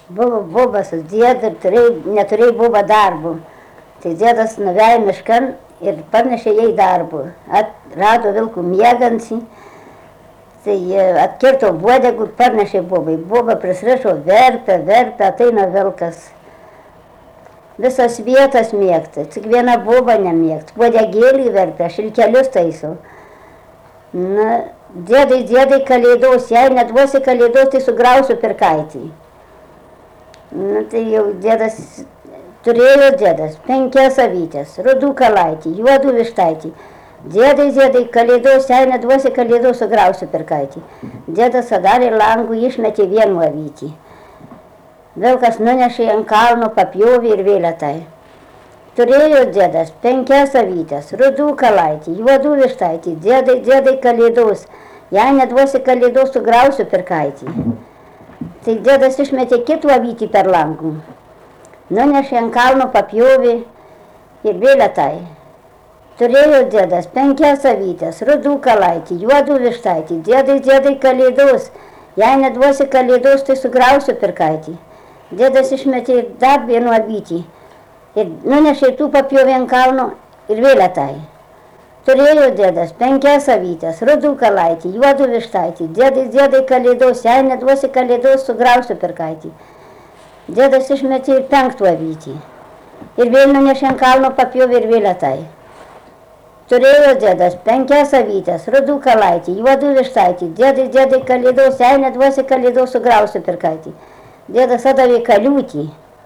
Buvo bobas su dėdu ir neturėjo boba darbo. Tai dėdas nuvejo miškan ir parnešė jai darbo. Rado vilkų miegantį, tai atkirto uodegų, parnešė bobai. Boba prisrišo, verpia, ateina vilkas. Visas vietas mėgta, tik viena boba nemėgta. Uodegėlį verpia, šilkelius taiso. Na, dėdai kalėdos, jei neduosi kalėdos, tai sugrausiu pirkaitį. Na, tai jau turėjo dėdas 5 avytės, rudų kalaitį, juodų vištaitį. Dėdai, kalėdos, jei neduosi kalėdos, sugrausiu pirkaitį. Dėdas adarė langų, išmetė vienu avytį. Vilkas nunešė ant kalno, papjovė ir vėl atai. Turėjo dėdas 5 avytės, rudų kalaitį, juodų vištaitį. Dėdai, kalėdos, jei neduosi kalėdos, sugrausiu pirkaitį. Tai dėdas išmetė kitų avytį per langų. Nunešė ant kalno, papjovė ir vėl atai. Turėjo dėdas 5 avytės, rudų kalaitį, juodų vištaitį. Dėdai, kalėdos, jei neduosi kalėdos, tai sugrausiu pirkaitį. Dėdas išmetė dar vienu avytį ir nunešė tų papjovė ant kalno ir vėl atai. Turėjo dėdas 5 avytės, rudų kalaitį, juodų vištaitį. Dėdai, kalėdos, jei neduosi kalėdos, sugrausiu pirkaitį. Dėdas išmetė ir 5 avytį ir vėl nunešė ant kalno, papjovė ir vėl atai. Turėjo dėdas 5 avytės, rudų kalaitį, juodų vištaitį. Dėdai, kalėdos, jei neduosi kalėdos, sugrausiu pirkaitį. Dėdas atavė kaliūtį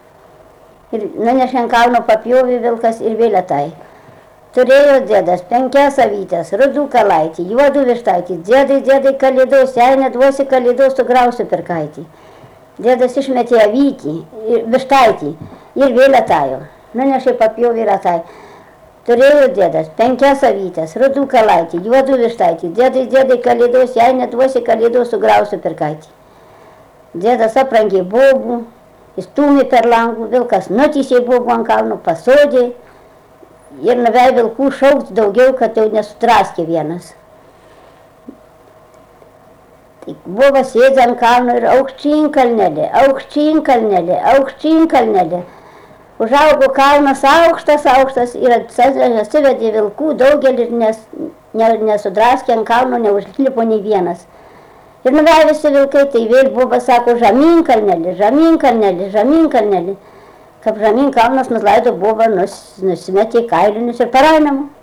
ir nunešė ant kalno, papjovė vilkas ir vėl atai. Turėjo dėdas 5 avytės, rudų kalaitį, juodų vištaitį. Dėdai, kalėdos, jei neduosi kalėdos, sugrausiu pirkaitį. Dėdas išmetė avytį, vištaitį ir vėl atajo. Nunešė, papjovė ir atai. Turėjo dėdas 5 avytės, rudų kalaitį, juodų vištaitį. Dėdai, kalėdos, jei neduosi kalėdos, sugrausiu pirkaitį. Dėdas aprangė bobų, įstūmė per langų, vilkas nutisė bobų ant kalno, pasodė ir nuvejo vilkų šaukt daugiau, kad jau nesudraskė vienas. Tai bobas sėdė ant kalno ir aukštyn kalnelė. Užaugo kalnas aukštas ir atsivedė vilkų daugelį ir nesudraskė ant kalno, neužlipo nei vienas. Ir nuvejo visi vilkai, tai vėl bobas sako, žemyn kalnelį. Kaip žemyn kalnas nuleido bobą, nusimetė kailinius ir parainamo.